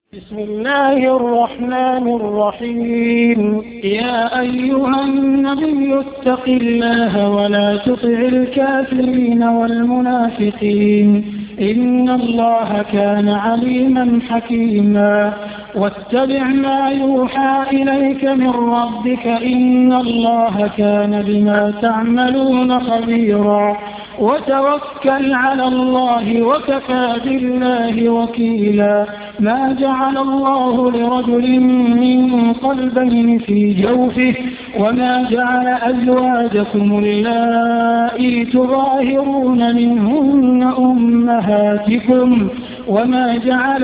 بسم الله الرحمن الرحيم. يا أيها النبي اتق الله ولا تطع الكافرين والمنافقين إن الله كان عليما حكيما. واتبع ما يوحى إليك من ربك إن الله كان بما تعملون خبيرا. وتوكل على الله وكفى بالله وكيلا. ما جعل الله لرجل من قلبين في جوفه وما جعل أزواجكم اللائي تظاهرون منهن أمهاتكم وما جعل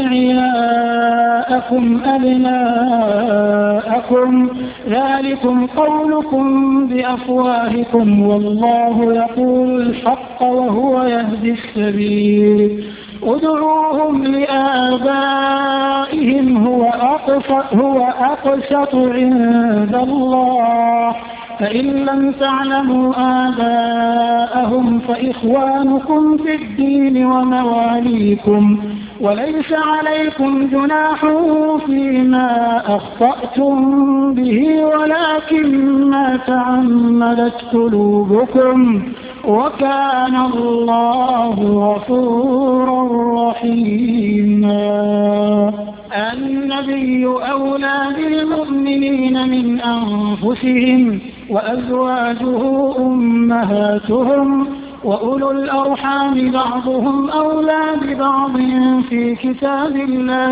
أدعياءكم أبناءكم ذلكم قولكم بأفواهكم والله يقول الحق وهو يهدي السبيل. ادعوهم لآبائهم هو أقسط عند الله فإن لم تعلموا آباءهم فإخوانكم في الدين ومواليكم وليس عليكم جناح فيما أخطأتم به ولكن ما تعمدت قلوبكم وكان الله غفورا رحيما. النبي أولى بالمؤمنين من أنفسهم وأزواجه أمهاتهم وأولو الأرحام بعضهم أولى ببعض في كتاب الله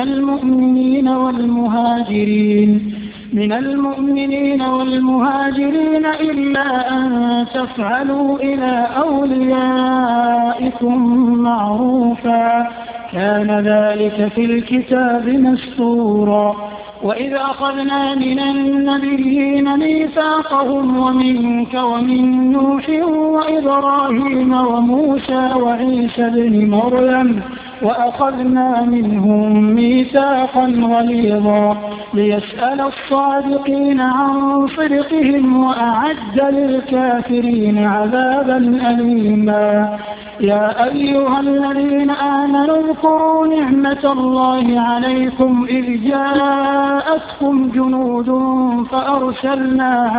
من المؤمنين والمهاجرين إلا أن تفعلوا إلى أوليائكم معروفا كان ذلك في الكتاب مسطورا. وإذ أخذنا من النبيين ميثاقهم ومنك ومن نوح وإبراهيم وموسى وعيسى بن مريم وأخذنا منهم ميثاقا غليظا ليسأل الصادقين عن صدقهم وأعد للكافرين عذابا أليما. يا أيها الذين آمنوا اذكروا نعمة الله عليكم إذ جاءتكم جنود فأرسلنا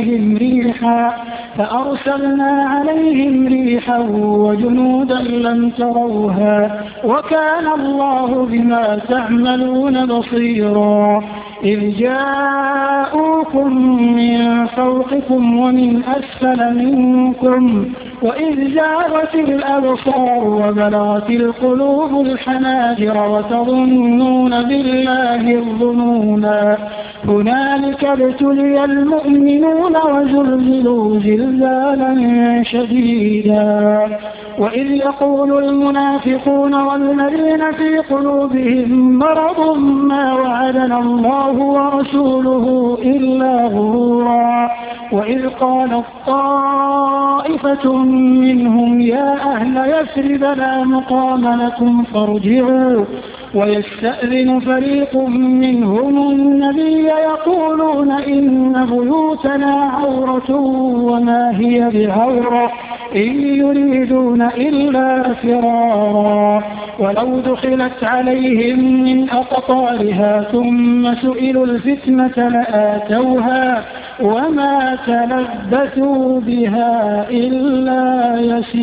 عليهم ريحا وجنودا لم تروها وكان الله بما تعملون بصيرا. إذ جاءوكم من فوقكم ومن أسفل منكم وإذ زاغت الأبصار وبلغت القلوب الحناجر وتظنون بالله الظنونا هنالك ابتلي المؤمنون وزلزلوا زلزالا شديدا. وإذ يقول المنافقون والذين في قلوبهم مرض ما وعدنا الله ورسوله إلا غرورا. وإذ قالت طائفة منهم يا أهل يثرب لا مقام لكم فارجعوا ويستأذن فريق منهم النبي يقولون إن بيوتنا عورة وما هي بعورة إن يريدون إلا فرارا. ولو دخلت عليهم من أقطارها ثم سئلوا الفتنة لآتوها وما تلبثوا بها إلا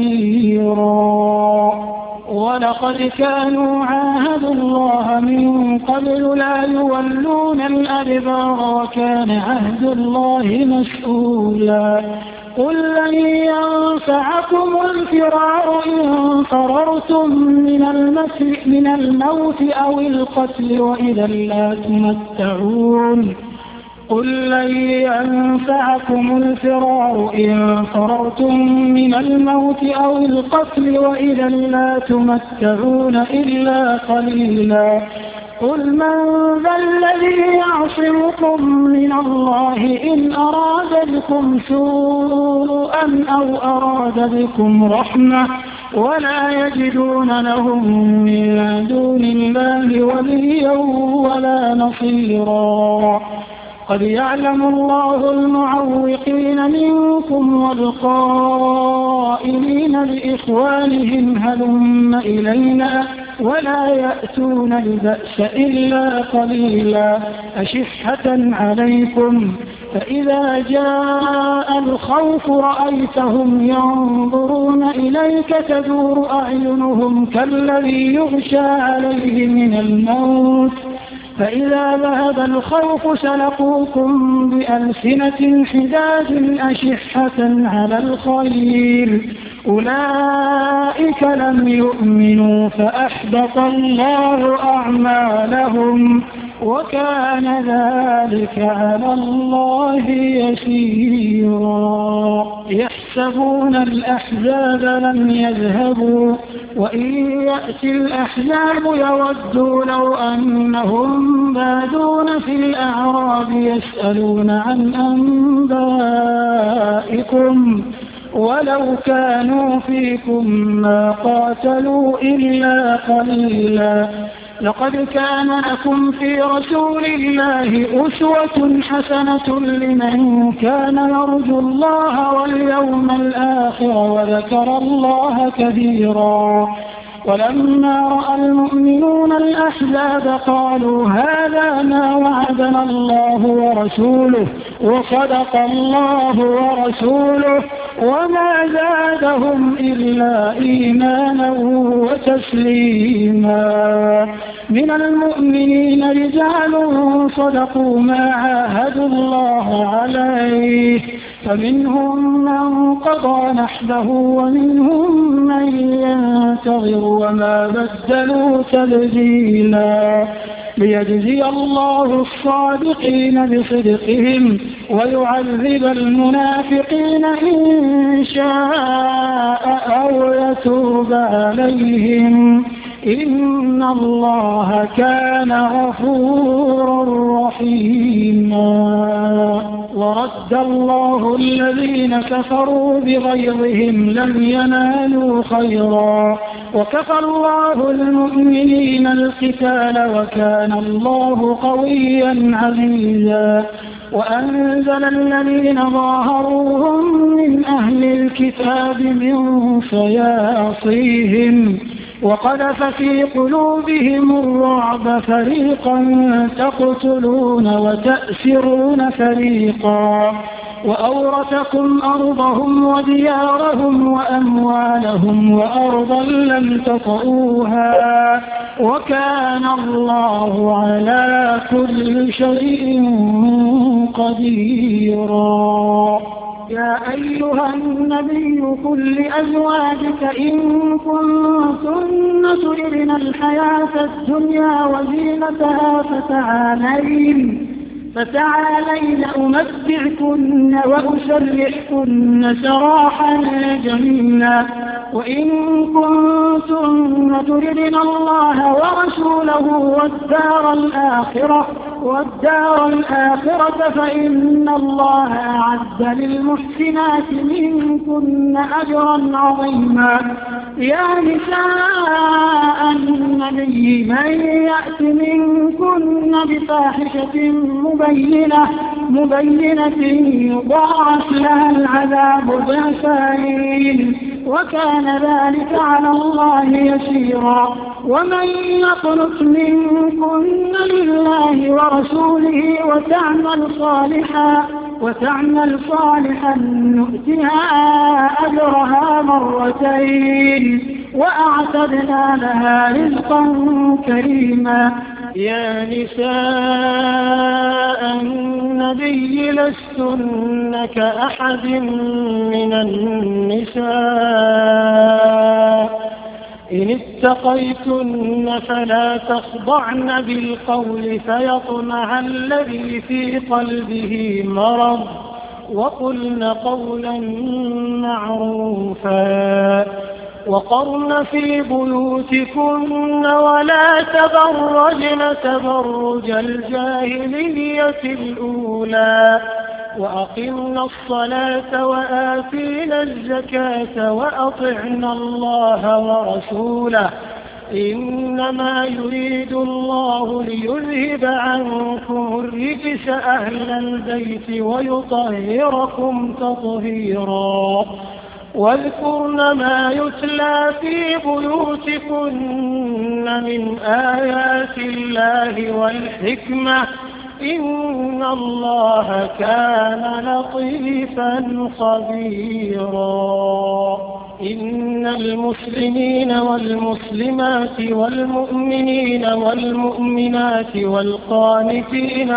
يسيرا. ولقد كانوا عاهدوا الله من قبل لا يولون الأدبار وكان عهد الله مسؤولا. قل لن ينفعكم الفرار إن فررتم من الموت أو القتل وإذا لا تمتعون. قل لن ينفعكم الفرار إن فررتم من الموت أو القتل وإذا لا تمتعون إلا قليلا. قل من ذا الذي يعصمكم من الله إن أراد بكم سوءا أو أراد بكم رحمة ولا يجدون لهم من دون الله وليا ولا نصيرا. قد يعلم الله المعوقين منكم والقائلين لإخوانهم هلم إلينا ولا يأتون البأس إلا قليلا أشحة عليكم فإذا جاء الخوف رأيتهم ينظرون إليك تدور أعينهم كالذي يغشى عليه من الموت فإذا ذهب الخوف سلقوكم بألسنة حداد أشحة على الخير أولئك لم يؤمنوا فأحبط الله أعمالهم وكان ذلك على الله يسيرا يحسبون الأحزاب لم يذهبوا وإن يأتي الأحزاب يودوا لو أنهم بادون في الأعراب يسألون عن أنبائكم ولو كانوا فيكم ما قاتلوا إلا قليلا لقد كان لكم في رسول الله أسوة حسنة لمن كان يرجو الله واليوم الآخر وذكر الله كثيرا ولما رأى المؤمنون الأحزاب قالوا هذا ما وعدنا الله ورسوله وصدق الله ورسوله وما زادهم إلا إيمانا وتسليما من المؤمنين رجال صدقوا ما عاهدوا الله عليه فمنهم من قضى نحبه ومنهم من ينتظر وما بدلوا تبديلا ليجزي الله الصادقين بصدقهم ويعذب المنافقين إن شاء أو يتوب عليهم إن الله كان غفورا رحيما ورد الله الذين كفروا بغيظهم لم ينالوا خيرا وكفى الله المؤمنين القتال وكان الله قويا عزيزا وأنزل الذين ظاهروهم من أهل الكتاب من صياصيهم وقذف في قلوبهم الرعب فريقا تقتلون وتأسرون فريقا وأورثكم أرضهم وديارهم وأموالهم وأرضا لم تطئوها وكان الله على كل شيء قديرا يا أيها النبي قل لأزواجك إن كنتن تردن الحياة الدنيا وزينتها فتعالين أمتعكن وأسرحكن سراحا جميلا وإن كنتن تردن الله ورسوله والدار الآخرة فإن الله أعد للمحسنات منكن أجرا عظيما يا نساء النبي من يأت منكن بفاحشة مبينة يضاعف لها العذاب ضعفين وكان ذلك على الله يسيرا ومن يقنت منكن لله ورسوله وتعمل صالحا نؤتها أجرها مرتين وأعتدنا لها رزقا كريما يا نساء النبي لستن كأحد من النساء إن اتقيتن فلا تخضعن بالقول فيطمع الذي في قلبه مرض وقلن قولا معروفا وقرن في بيوتكن ولا تبرجن تبرج الجاهلية الأولى وأقمنا الصلاة وآتينا الزكاة وأطعنا الله ورسوله إنما يريد الله ليذهب عنكم الرجس أهل البيت ويطهركم تطهيرا واذكرن ما يتلى في بيوتكن من آيات الله والحكمة إن الله كان لطيفا خبيرا إن المسلمين والمسلمات والمؤمنين والمؤمنات والقانتين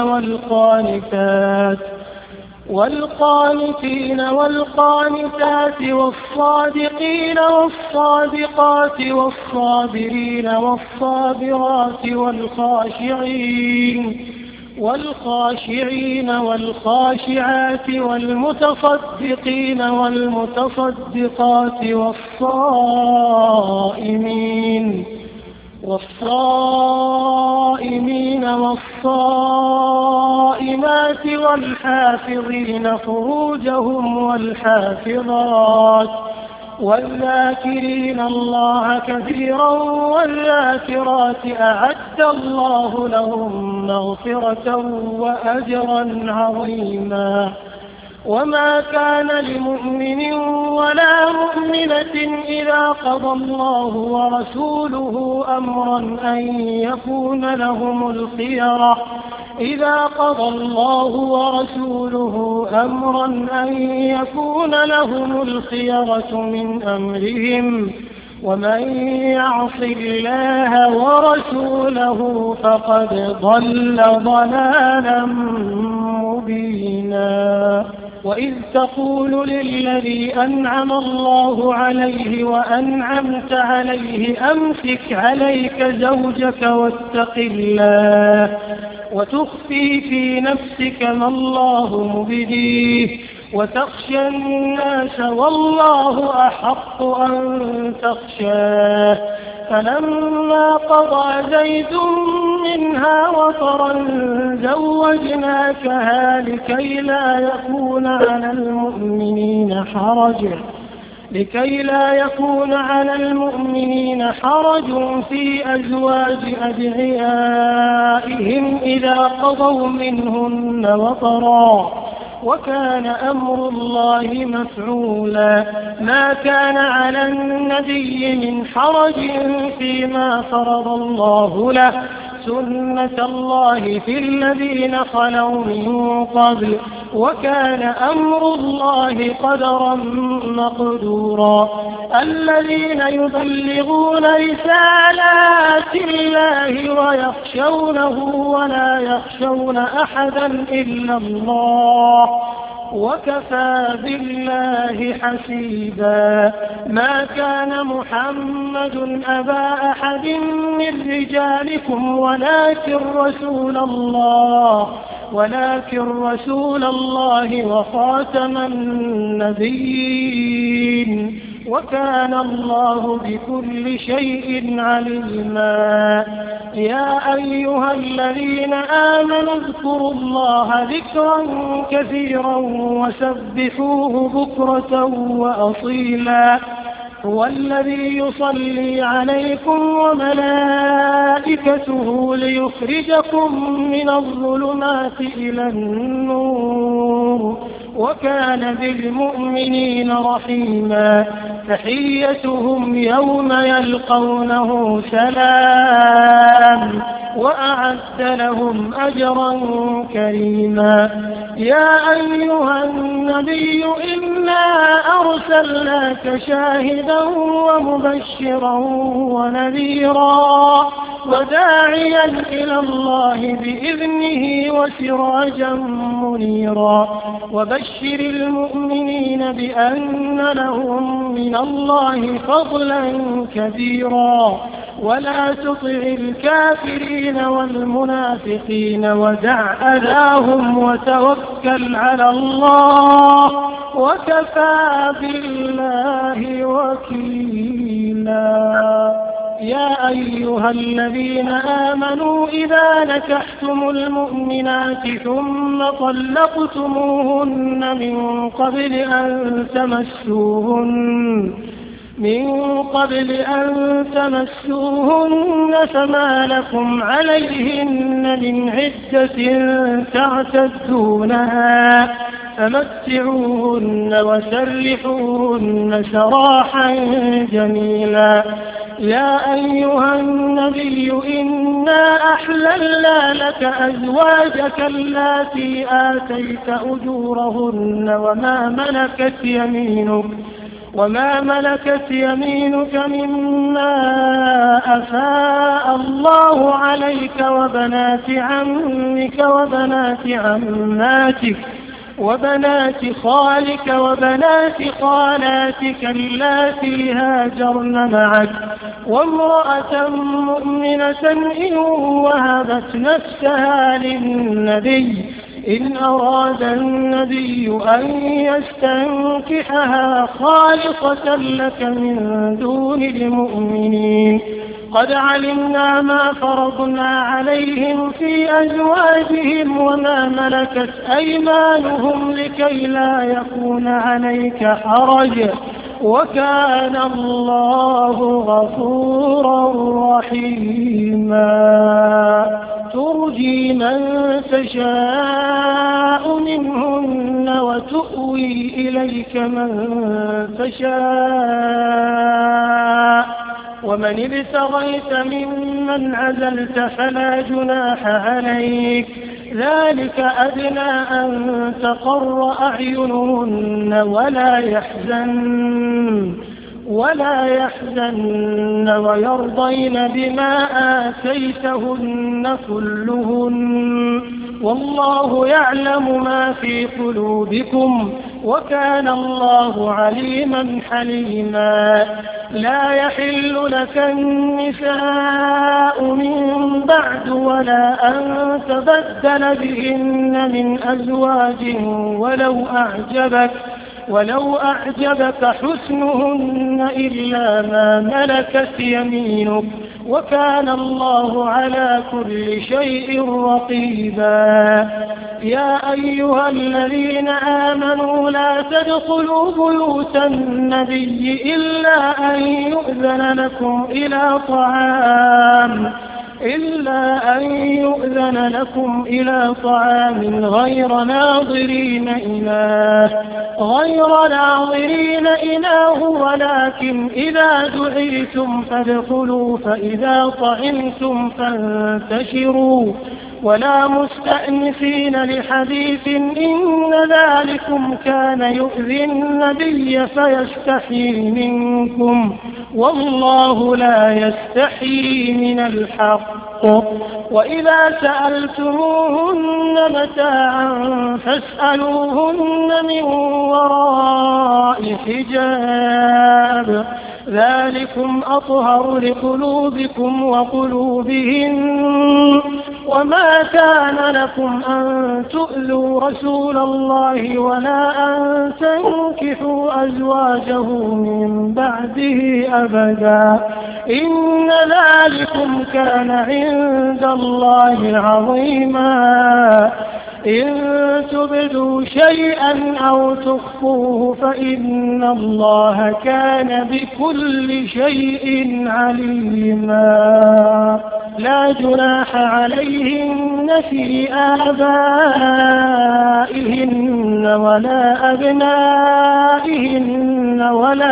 والقانتات والصادقين والصادقات والصابرين والصابرات والخاشعين والخاشعات والمتصدقين والمتصدقات والصائمين والصائمات والحافظين فروجهم والحافظات والذاكرين الله كثيرا والذاكرات أعد الله لهم مغفرة وأجرا عظيما وما كان لمؤمن ولا مؤمنة إذا قضى الله ورسوله أمرا أن يكون لهم الخيرة من أمرهم ومن يعص الله ورسوله فقد ضل ضلالا مبينا وإذ تقول للذي أنعم الله عليه وأنعمت عليه أمسك عليك زوجك واتق الله وتخفي في نفسك ما الله مبديه وتخشى الناس والله أحق أن تخشاه فلما قضى زيد منها وطرا زوجناكها لكي لا يكون على المؤمنين حرج في أزواج أدعيائهم إذا قضوا منهن وطرا وكان أمر الله مفعولا ما كان على النبي من حرج فيما فرض الله له سنة الله في الذين خلوا من قبل وكان أمر الله قدرا مقدورا الذين يبلغون رسالات الله ويخشونه ولا يخشون أحدا إلا الله وكفى بالله حسيبا ما كان محمد أبا أحد من رجالكم ولكن رسول الله وخاتم النبيين وكان الله بكل شيء عليما يا أيها الذين آمنوا اذكروا الله ذكرا كثيرا وسبحوه بكرة وأصيلا هو الذي يصلي عليكم وملائكته ليخرجكم من الظلمات إلى النور وكان بالمؤمنين رحيما تحيتهم يوم يلقونه سلام وأعد لهم أجرا كريما يا أيها النبي إنا أرسلناك شاهدا ومبشرا ونذيرا وداعيا إلى الله بإذنه وسراجا منيرا وبشر المؤمنين بأن لهم من الله فضلا كبيرا ولا تطع الكافرين والمنافقين ودع أذاهم وتوكل على الله وكفى بالله وكيلا يا أيها الذين آمنوا إذا نكحتم المؤمنات ثم طلقتموهن من قبل أن تمسوهن من قبل أن تمسوهن فما لكم عليهن من عدة تعتدونها فمتعوهن وسرحوهن سراحا جميلا. يا أيها النبي إنا أحللنا لك أزواجك اللاتي آتيت أجورهن وما ملكت يمينك مما أفاء الله عليك وبنات عمك وبنات عماتك وبنات خالك وبنات خالاتك اللاتي هاجرن معك وامرأة مؤمنة إن وهبت نفسها للنبي إن أراد النبي أن يستنكحها خالصة لك من دون المؤمنين. قد علمنا ما فرضنا عليهم في أزواجهم وما ملكت أيمانهم لكي لا يكون عليك حرج وكان الله غفورا رحيما. ترجي من تشاء منهن وتؤوي إليك من تشاء ومن ابتغيت ممن عزلت فلا جناح عليك ذلك أدنى أن تقر أعينهن ولا يحزن ويرضين بما آتيتهن كلهن والله يعلم ما في قلوبكم وكان الله عليما حليما. لا يحل لك النساء من بعد ولا أن تبدل بهن من أزواج ولو أعجبك حسنهن إلا ما ملكت يمينك وكان الله على كل شيء رقيبا. يا أيها الذين آمنوا لا تدخلوا بيوت النبي إلا أن يؤذن لكم إلى طعام غير ناظرين إناه ولكن إذا دعيتم فادخلوا فإذا طعمتم فانتشروا ولا مستأنسين لحديث إن ذلكم كان يؤذي النبي فيستحيي منكم والله لا يستحيي من الحق. وإذا سألتموهن متاعا فاسألوهن من وراء حجاب ذلكم أطهر لقلوبكم وقلوبهن. وما كان لكم أن تؤذوا رسول الله ولا أن تنكحوا أزواجه من بعده أبدا إن ذلكم كان عند الله عظيما. إن تبدوا شيئا أو تخفوه فإن الله كان بكل شيء عليما. لا جناح عليهن في آبائهن ولا أبنائهن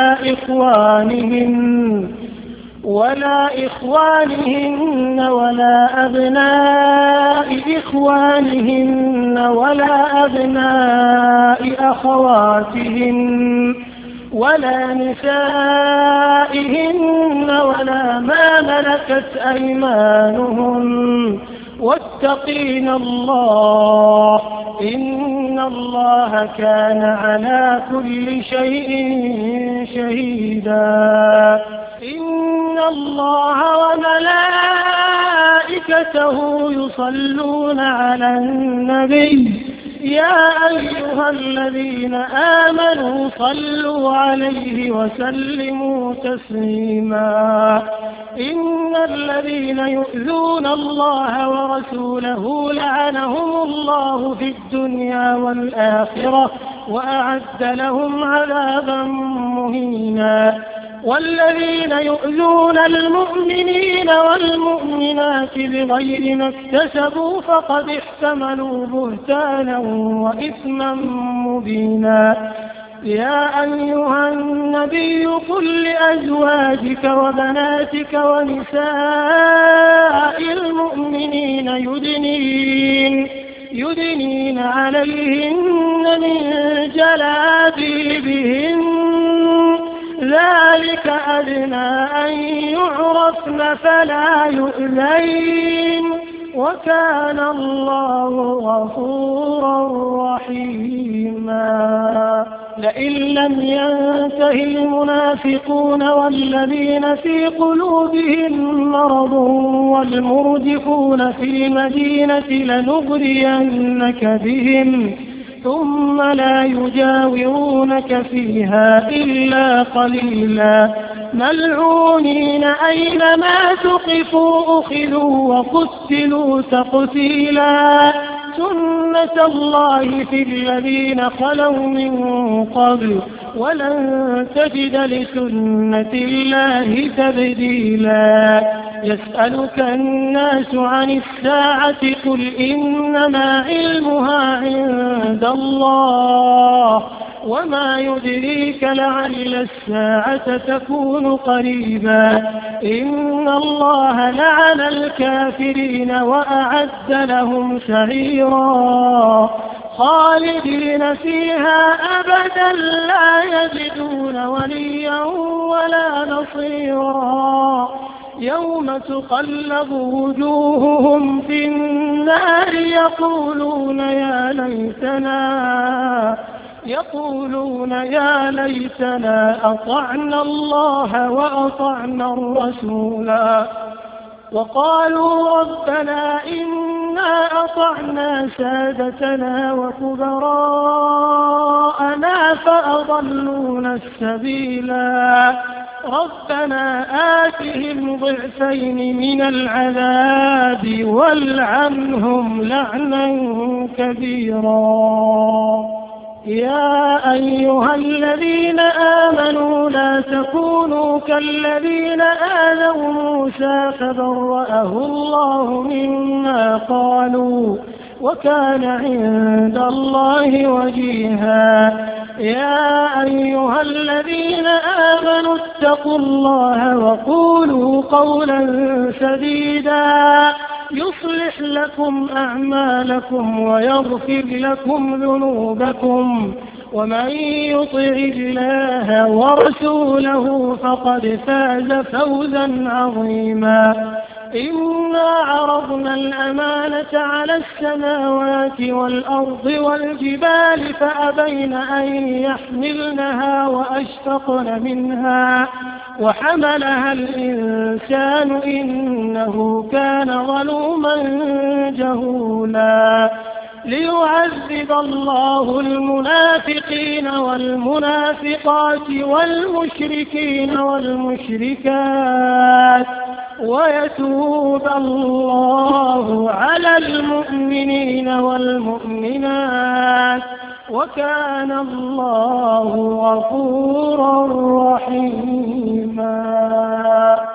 ولا إخوانهن ولا أبناء إخوانهن ولا أبناء أخواتهن ولا نسائهن ولا ما ملكت أيمانهن واتقين الله إن الله كان على كل شيء شهيدا. إن الله وملائكته يصلون على النبي يا أيها الذين آمنوا صلوا عليه وسلموا تسليما. إن الذين يؤذون الله ورسوله لعنهم الله في الدنيا والآخرة وأعد لهم عذابا مهينا. والذين يؤذون المؤمنين والمؤمنات بغير ما اكتسبوا فقد احتملوا بهتانا وإثما مبينا. يا أيها النبي قل لأزواجك وبناتك ونساء المؤمنين يدنين عليهن من جلابيبهن ذلك أدنى أن يعرفن فلا يؤذين وكان الله غفورا رحيما. لئن لم ينته المنافقون والذين في قلوبهم مرض والمرجفون في المدينة لنغرينك بهم ثم لا يجاورونك فيها إلا قليلا ملعونين أينما ثقفوا أخذوا وقتلوا تقتيلا. سنة الله في الذين خلوا من قبل ولن تجد لسنة الله تبديلا. يسألك الناس عن الساعة قل إنما علمها عند الله وما يدريك لعل الساعة تكون قريبا. إن الله لعن الكافرين وأعد لهم سعيرا خالدين فيها أبدا لا يجدون وليا ولا نصيرا. يوم تقلب وجوههم في النار يقولون يا ليتنا أطعنا الله وأطعنا الرسولا وقالوا ربنا إنا أطعنا سادتنا وكبراءنا فأضلونا السبيلا. ربنا آتهم ضعفين من العذاب والعنهم لعنا كبيرا. يا أيها الذين آمنوا لا تكونوا كالذين آذوا موسى فبرأه الله مما قالوا وكان عند الله وجيها. يا أيها الذين آمنوا اتقوا الله وقولوا قولا سديدا يصلح لكم أعمالكم ويغفر لكم ذنوبكم ومن يطع الله ورسوله فقد فاز فوزا عظيما. إنا عرضنا الأمانة على السماوات والأرض والجبال فأبين أن يحملنها وأشفقن منها وحملها الإنسان إنه كان ظلوما جهولا. ليعذب الله المنافقين والمنافقات والمشركين والمشركات ويتوب الله على المؤمنين والمؤمنات وكان الله غفورا رحيما.